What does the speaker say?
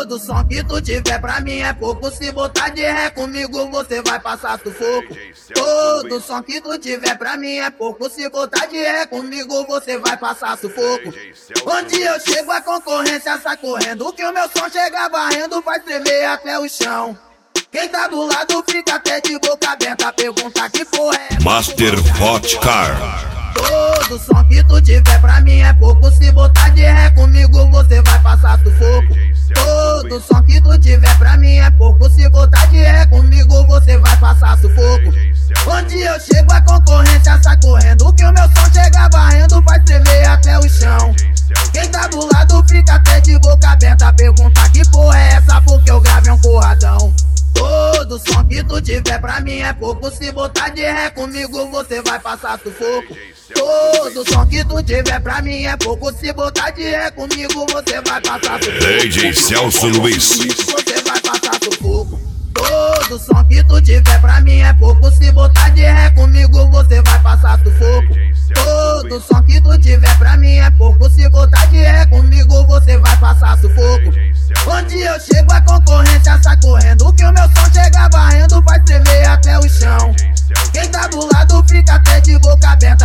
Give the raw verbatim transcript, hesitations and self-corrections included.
Todo som que tu tiver pra mim é pouco. Se botar de ré comigo você vai passar sufoco. Todo som que tu tiver pra mim é pouco. Se botar de ré comigo você vai passar sufoco. Onde eu chego a concorrência sai correndo. Que o meu som chega varrendo, vai tremer até o chão. Quem tá do lado fica até de boca aberta. Pergunta que porra é Master Hot Car. Todo som que tu tiver pra mim é pouco. Se botar de ré comigo você vai passar sufoco. Todo som que tu tiver pra mim é pouco. Se botar de ré comigo você vai passar sufoco. Onde eu chego a concorrência sai correndo. Que o meu som chega varrendo, vai tremer até o chão. Quem tá do lado fica até de boca aberta. Pergunta que porra é essa, porque eu gravei um porradão. Todo som que tu tiver pra mim é pouco. Se botar de ré comigo você vai passar sufoco. Todo som que tu tiver pra mim é pouco. Se botar de ré comigo você vai passar sufoco. D J Celso Luiz. Você vai passar sufoco. Todo som que tu tiver pra mim é pouco. Se botar de ré comigo você vai passar sufoco. Todo som que tu tiver pra mim é pouco. Se botar de ré comigo você vai passar sufoco. Onde eu chego a concorrência sai correndo. Que o meu som chega varrendo, vai tremer até o chão. Quem tá do lado fica até de boca aberta.